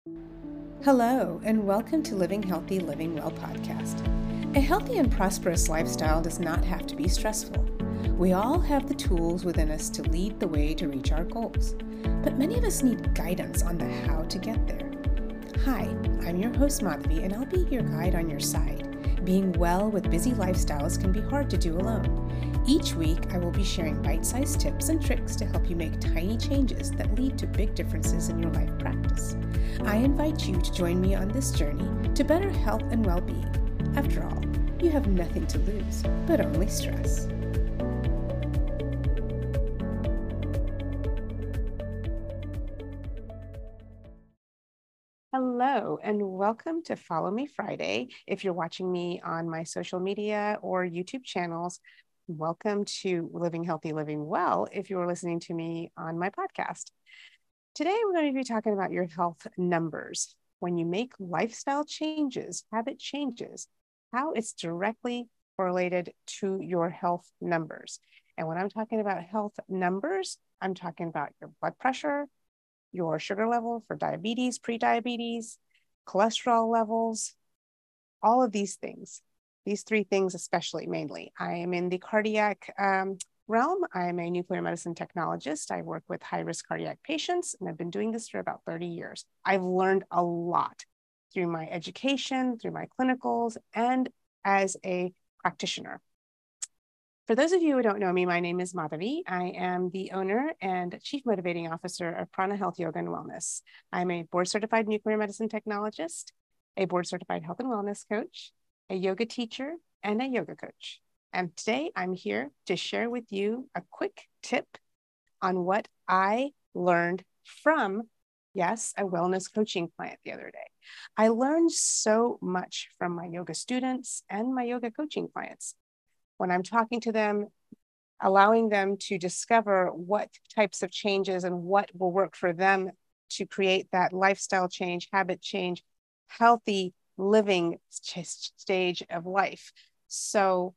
Hello, and welcome to Living Healthy, Living Well podcast. A healthy and prosperous lifestyle does not have to be stressful. We all have the tools within us to lead the way to reach our goals, but many of us need guidance on the how to get there. Hi, I'm your host Madhavi, and I'll be your guide on your side. Being well with busy lifestyles can be hard to do alone. Each week, I will be sharing bite-sized tips and tricks to help you make tiny changes that lead to big differences in your life practice. I invite you to join me on this journey to better health and well-being. After all, you have nothing to lose, but only stress. Hello, and welcome to Follow Me Friday. If you're watching me on my social media or YouTube channels, welcome to Living Healthy, Living Well if you're listening to me on my podcast. Today, we're going to be talking about your health numbers. When you make lifestyle changes, habit changes, how it's directly correlated to your health numbers. And when I'm talking about health numbers, I'm talking about your blood pressure, your sugar level for diabetes, pre-diabetes, cholesterol levels, all of these things. These three things especially, mainly. I am in the cardiac realm. I'm a nuclear medicine technologist. I work with high-risk cardiac patients, and I've been doing this for about 30 years. I've learned a lot through my education, through my clinicals, and as a practitioner. For those of you who don't know me, my name is Madhavi. I am the owner and chief motivating officer of Prana Health Yoga and Wellness. I'm a board-certified nuclear medicine technologist, a board-certified health and wellness coach, a yoga teacher, and a yoga coach. And today I'm here to share with you a quick tip on what I learned from, yes, a wellness coaching client the other day. I learned so much from my yoga students and my yoga coaching clients. When I'm talking to them, allowing them to discover what types of changes and what will work for them to create that lifestyle change, habit change, healthy living stage of life. So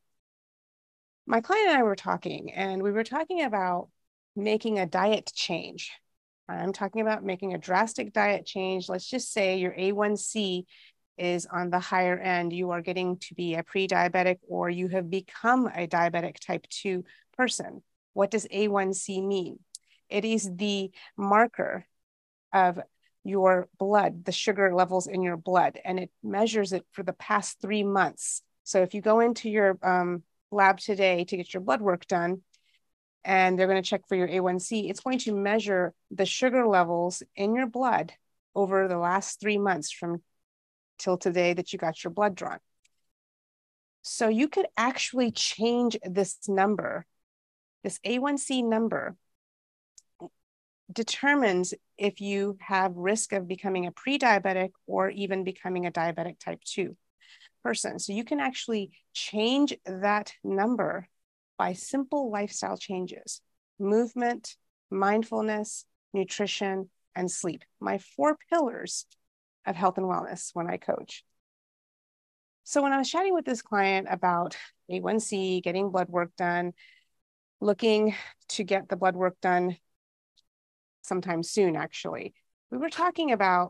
my client and I were talking, and we were talking about making a diet change. I'm talking about making a drastic diet change. Let's just say your A1C is on the higher end. You are getting to be a pre-diabetic, or you have become a diabetic type 2 person. What does A1C mean? It is the marker of your blood, the sugar levels in your blood, and it measures it for the past 3 months. So if you go into your lab today to get your blood work done, and they're going to check for your A1C, it's going to measure the sugar levels in your blood over the last 3 months from till today that you got your blood drawn. So you could actually change this number. This A1C number determines if you have risk of becoming a pre-diabetic or even becoming a diabetic type 2 person. So you can actually change that number by simple lifestyle changes: movement, mindfulness, nutrition, and sleep. My 4 pillars of health and wellness when I coach. So when I was chatting with this client about A1C, getting blood work done, looking to get the blood work done sometime soon, actually, we were talking about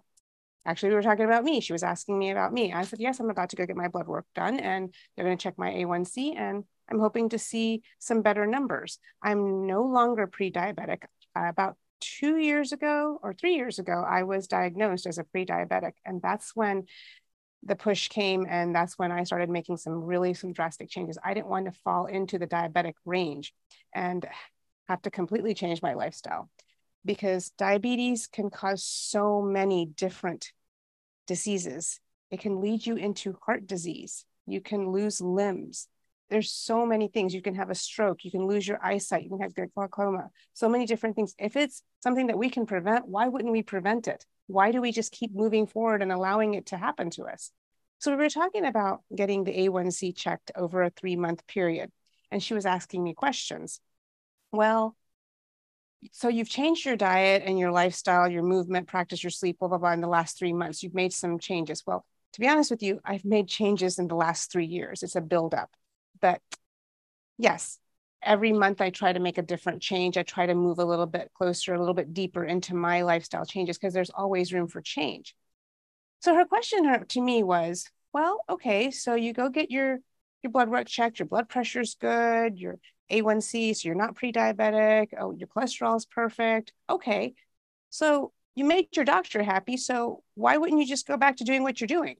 me. She was asking me about me. I said, yes, I'm about to go get my blood work done, and they're going to check my A1C, and I'm hoping to see some better numbers. I'm no longer pre-diabetic. About 2 years ago or 3 years ago, I was diagnosed as a pre-diabetic. And that's when the push came. And that's when I started making some drastic changes. I didn't want to fall into the diabetic range and have to completely change my lifestyle, because diabetes can cause so many different diseases. It can lead you into heart disease. You can lose limbs. There's so many things. You can have a stroke. You can lose your eyesight. You can have glaucoma. So many different things. If it's something that we can prevent, why wouldn't we prevent it? Why do we just keep moving forward and allowing it to happen to us? So we were talking about getting the A1C checked over a 3-month period. And she was asking me questions. Well, so you've changed your diet and your lifestyle, your movement, practice, your sleep, blah, blah, blah, in the last 3 months. You've made some changes. Well, to be honest with you, I've made changes in the last 3 years. It's a buildup. But yes, every month I try to make a different change. I try to move a little bit closer, a little bit deeper into my lifestyle changes, because there's always room for change. So her question to me was, well, okay, so you go get your blood work checked, your blood pressure's good, your A1C, so you're not pre-diabetic, oh, your cholesterol is perfect. Okay, so you made your doctor happy, so why wouldn't you just go back to doing what you're doing?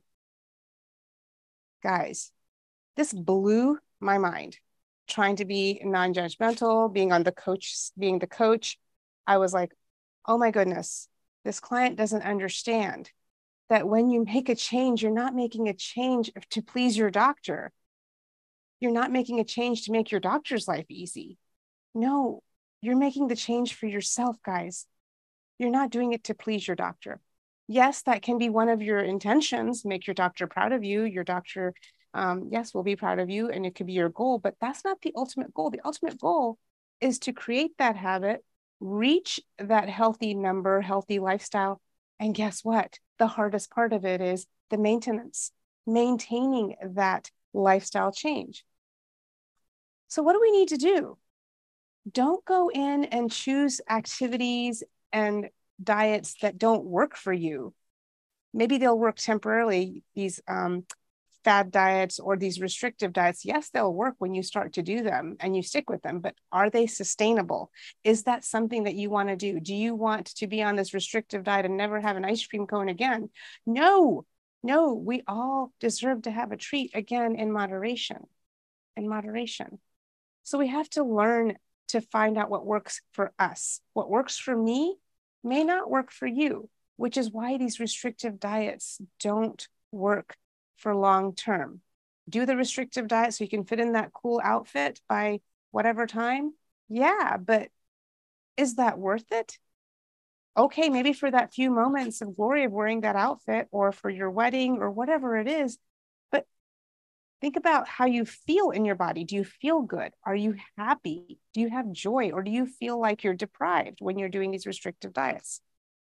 Guys, this blew my mind. Trying to be non-judgmental, being the coach, I was like, oh my goodness, this client doesn't understand that when you make a change, you're not making a change to please your doctor. You're not making a change to make your doctor's life easy. No, you're making the change for yourself, guys. You're not doing it to please your doctor. Yes, that can be one of your intentions, make your doctor proud of you. Your doctor, yes, will be proud of you, and it could be your goal, but that's not the ultimate goal. The ultimate goal is to create that habit, reach that healthy number, healthy lifestyle. And guess what? The hardest part of it is the maintenance, maintaining that lifestyle change. So, what do we need to do? Don't go in and choose activities and diets that don't work for you. Maybe they'll work temporarily, these fad diets or these restrictive diets. Yes, they'll work when you start to do them and you stick with them, but are they sustainable? Is that something that you want to do? Do you want to be on this restrictive diet and never have an ice cream cone again? No, no, we all deserve to have a treat, again, in moderation, in moderation. So we have to learn to find out what works for us. What works for me may not work for you, which is why these restrictive diets don't work for long term. Do the restrictive diet so you can fit in that cool outfit by whatever time. Yeah, but is that worth it? Okay, maybe for that few moments of glory of wearing that outfit, or for your wedding or whatever it is, but think about how you feel in your body. Do you feel good? Are you happy? Do you have joy? Or do you feel like you're deprived when you're doing these restrictive diets?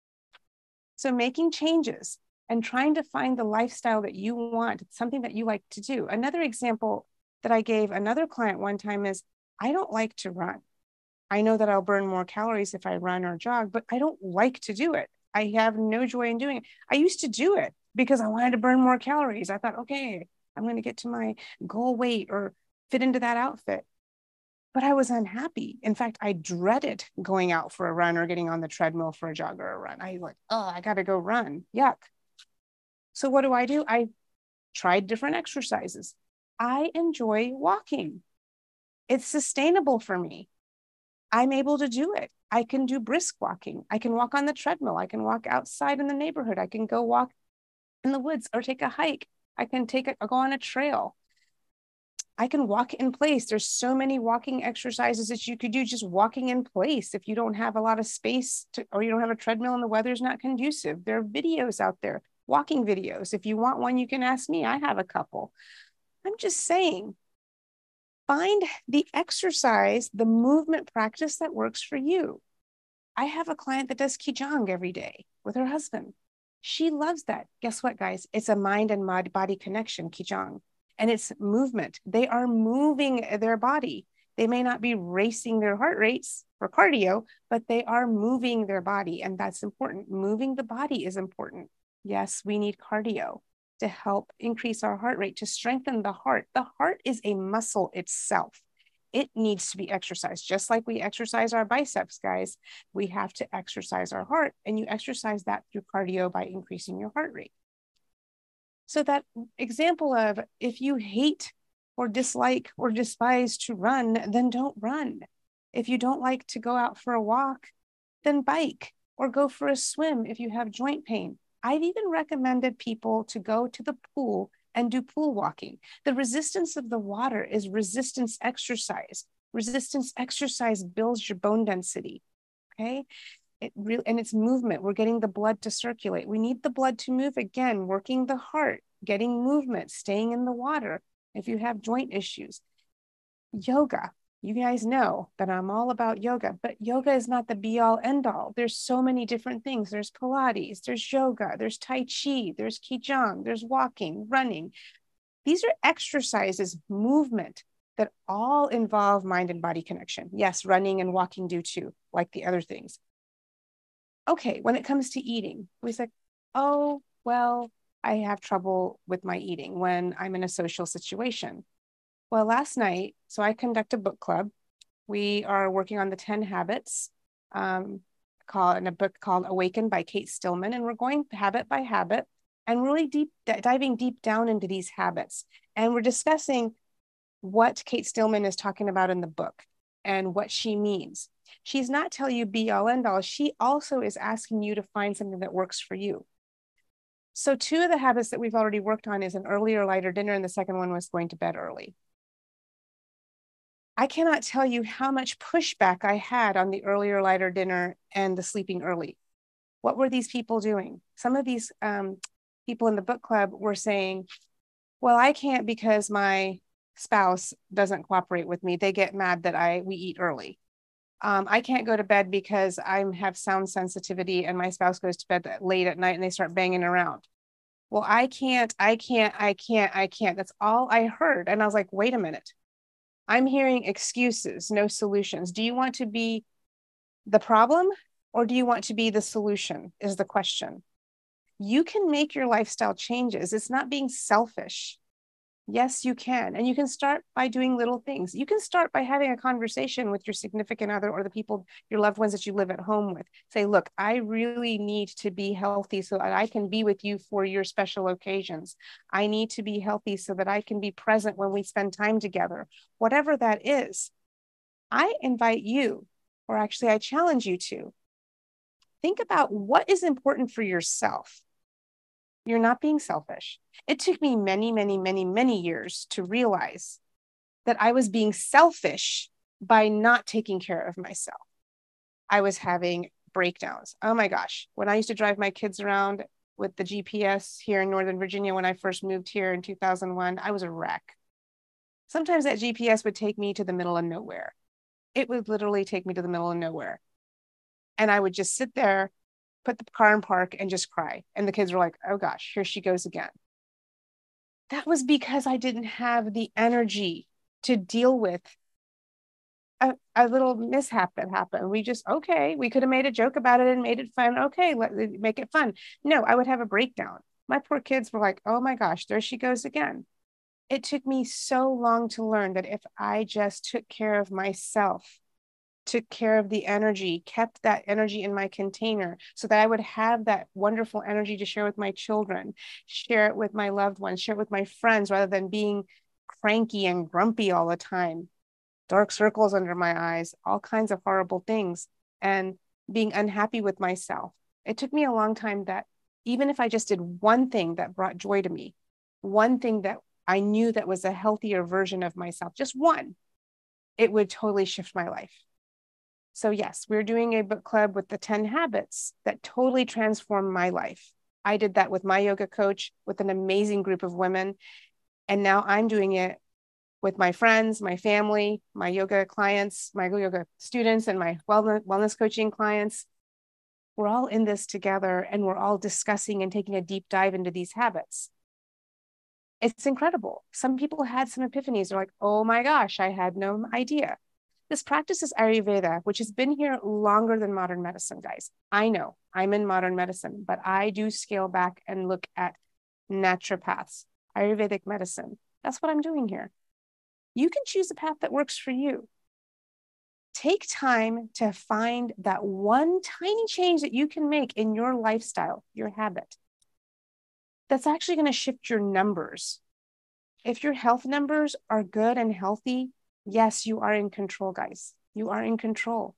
So making changes and trying to find the lifestyle that you want, something that you like to do. Another example that I gave another client one time is, I don't like to run. I know that I'll burn more calories if I run or jog, but I don't like to do it. I have no joy in doing it. I used to do it because I wanted to burn more calories. I thought, okay, I'm going to get to my goal weight or fit into that outfit. But I was unhappy. In fact, I dreaded going out for a run or getting on the treadmill for a jog or a run. I like, oh, I got to go run. Yuck. So what do? I tried different exercises. I enjoy walking. It's sustainable for me. I'm able to do it. I can do brisk walking. I can walk on the treadmill. I can walk outside in the neighborhood. I can go walk in the woods or take a hike. I can go on a trail. I can walk in place. There's so many walking exercises that you could do just walking in place if you don't have a lot of space or you don't have a treadmill and the weather's not conducive. There are videos out there, walking videos. If you want one, you can ask me. I have a couple. I'm just saying, find the exercise, the movement practice that works for you. I have a client that does Qigong every day with her husband. She loves that. Guess what, guys? It's a mind and body connection, Qigong. And it's movement. They are moving their body. They may not be racing their heart rates for cardio, but they are moving their body. And that's important. Moving the body is important. Yes, we need cardio to help increase our heart rate, to strengthen the heart. The heart is a muscle itself. It needs to be exercised, just like we exercise our biceps, guys. We have to exercise our heart, and you exercise that through cardio by increasing your heart rate. So that example of, if you hate or dislike or despise to run, then don't run. If you don't like to go out for a walk, then bike or go for a swim if you have joint pain. I've even recommended people to go to the pool and do pool walking. The resistance of the water is resistance exercise. Resistance exercise builds your bone density, okay? And it's movement. We're getting the blood to circulate. We need the blood to move, again, working the heart, getting movement, staying in the water. If you have joint issues, yoga, you guys know that I'm all about yoga, but yoga is not the be all end all. There's so many different things. There's Pilates, there's yoga, there's Tai Chi, there's Qigong, there's walking, running. These are exercises, movement that all involve mind and body connection. Yes, running and walking do too, like the other things. Okay, when it comes to eating, we say, oh, well, I have trouble with my eating when I'm in a social situation. Well, last night, so I conduct a book club. We are working on the 10 habits, in a book called Awaken by Kate Stillman. And we're going habit by habit and really diving deep down into these habits. And we're discussing what Kate Stillman is talking about in the book and what she means. She's not telling you be all end all. She also is asking you to find something that works for you. So 2 of the habits that we've already worked on is an earlier, lighter dinner, and the second one was going to bed early. I cannot tell you how much pushback I had on the earlier, lighter dinner and the sleeping early. What were these people doing? Some of these people in the book club were saying, well, I can't because my spouse doesn't cooperate with me. They get mad that we eat early. I can't go to bed because I have sound sensitivity and my spouse goes to bed late at night and they start banging around. Well, I can't. That's all I heard. And I was like, wait a minute. I'm hearing excuses, no solutions. Do you want to be the problem or do you want to be the solution is the question. You can make your lifestyle changes. It's not being selfish. Yes, you can. And you can start by doing little things. You can start by having a conversation with your significant other or the people, your loved ones that you live at home with. Say, look, I really need to be healthy so that I can be with you for your special occasions. I need to be healthy so that I can be present when we spend time together. Whatever that is, I invite you, or actually I challenge you to think about what is important for yourself. You're not being selfish. It took me many, many, many, many years to realize that I was being selfish by not taking care of myself. I was having breakdowns. Oh my gosh. When I used to drive my kids around with the GPS here in Northern Virginia, when I first moved here in 2001, I was a wreck. Sometimes that GPS would take me to the middle of nowhere. It would literally take me to the middle of nowhere. And I would just sit there, put the car in park and just cry. And the kids were like, oh gosh, here she goes again. That was because I didn't have the energy to deal with a little mishap that happened. We could have made a joke about it and made it fun. Okay, make it fun. No, I would have a breakdown. My poor kids were like, oh my gosh, there she goes again. It took me so long to learn that if I just took care of myself, took care of the energy, kept that energy in my container so that I would have that wonderful energy to share with my children, share it with my loved ones, share it with my friends, rather than being cranky and grumpy all the time, dark circles under my eyes, all kinds of horrible things, and being unhappy with myself. It took me a long time that even if I just did one thing that brought joy to me, one thing that I knew that was a healthier version of myself, just one, it would totally shift my life. So yes, we're doing a book club with the 10 habits that totally transformed my life. I did that with my yoga coach, with an amazing group of women. And now I'm doing it with my friends, my family, my yoga clients, my yoga students, and my wellness coaching clients. We're all in this together and we're all discussing and taking a deep dive into these habits. It's incredible. Some people had some epiphanies. They're like, oh my gosh, I had no idea. This practice is Ayurveda, which has been here longer than modern medicine, guys. I know I'm in modern medicine, but I do scale back and look at naturopaths, Ayurvedic medicine. That's what I'm doing here. You can choose a path that works for you. Take time to find that one tiny change that you can make in your lifestyle, your habit, that's actually going to shift your numbers. If your health numbers are good and healthy, yes, you are in control, guys. You are in control.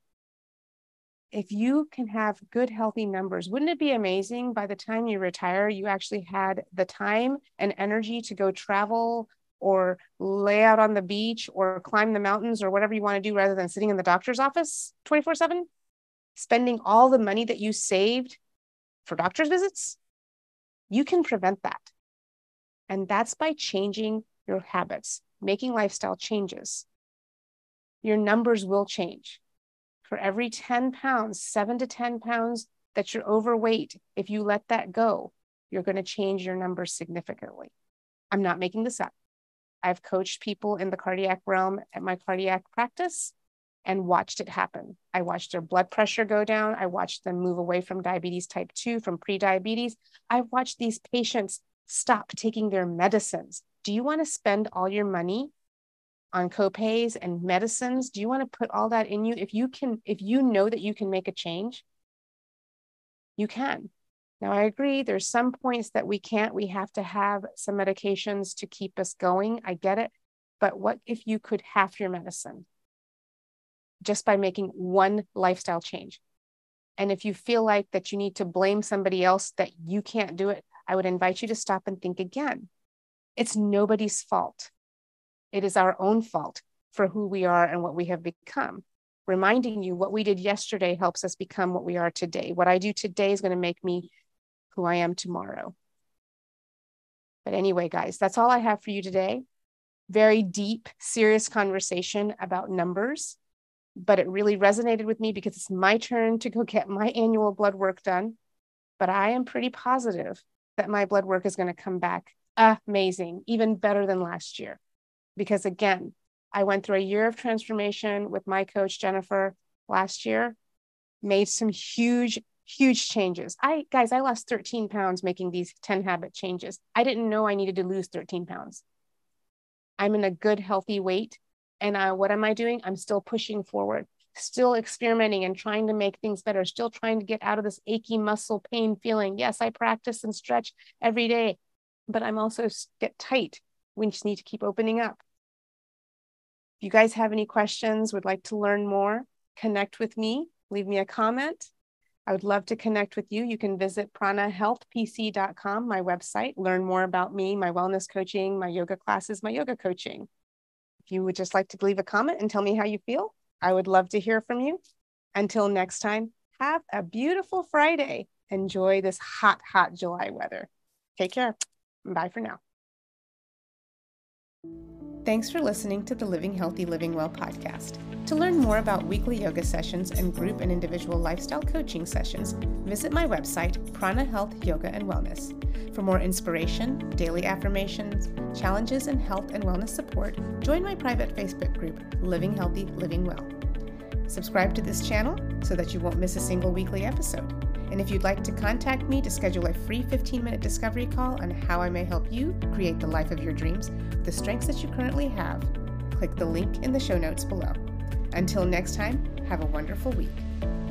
If you can have good, healthy numbers, wouldn't it be amazing by the time you retire, you actually had the time and energy to go travel or lay out on the beach or climb the mountains or whatever you want to do rather than sitting in the doctor's office 24/7, spending all the money that you saved for doctor's visits? You can prevent that. And that's by changing your habits, making lifestyle changes. Your numbers will change. For every 10 pounds, 7 to 10 pounds that you're overweight, if you let that go, you're going to change your numbers significantly. I'm not making this up. I've coached people in the cardiac realm at my cardiac practice and watched it happen. I watched their blood pressure go down. I watched them move away from diabetes type 2, from pre-diabetes. I've watched these patients stop taking their medicines. Do you want to spend all your money on copays and medicines? Do you want to put all that in you? If you know that you can make a change, you can. Now, I agree, there's some points that we can't. We have to have some medications to keep us going. I get it. But what if you could half your medicine just by making one lifestyle change? And if you feel like that you need to blame somebody else that you can't do it, I would invite you to stop and think again. It's nobody's fault. It is our own fault for who we are and what we have become. Reminding you what we did yesterday helps us become what we are today. What I do today is going to make me who I am tomorrow. But anyway, guys, that's all I have for you today. Very deep, serious conversation about numbers, but it really resonated with me because it's my turn to go get my annual blood work done. But I am pretty positive that my blood work is going to come back amazing, even better than last year. Because again, I went through a year of transformation with my coach, Jennifer, last year, made some huge changes. I lost 13 pounds making these 10 habit changes. I didn't know I needed to lose 13 pounds. I'm in a good, healthy weight. And what am I doing? I'm still pushing forward, still experimenting and trying to make things better, still trying to get out of this achy muscle pain feeling. Yes, I practice and stretch every day, but I'm also get tight. We just need to keep opening up. If you guys have any questions, would like to learn more, connect with me, leave me a comment. I would love to connect with you. You can visit pranahealthpc.com, my website, learn more about me, my wellness coaching, my yoga classes, my yoga coaching. If you would just like to leave a comment and tell me how you feel, I would love to hear from you. Until next time, have a beautiful Friday. Enjoy this hot July weather. Take care. Bye for now. Thanks for listening to the Living Healthy, Living Well podcast. To learn more about weekly yoga sessions and group and individual lifestyle coaching sessions, visit my website, Prana Health, Yoga and Wellness. For more inspiration, daily affirmations, challenges, and health and wellness support, join my private Facebook group, Living Healthy, Living Well. Subscribe to this channel so that you won't miss a single weekly episode. And if you'd like to contact me to schedule a free 15-minute discovery call on how I may help you create the life of your dreams with the strengths that you currently have, click the link in the show notes below. Until next time, have a wonderful week.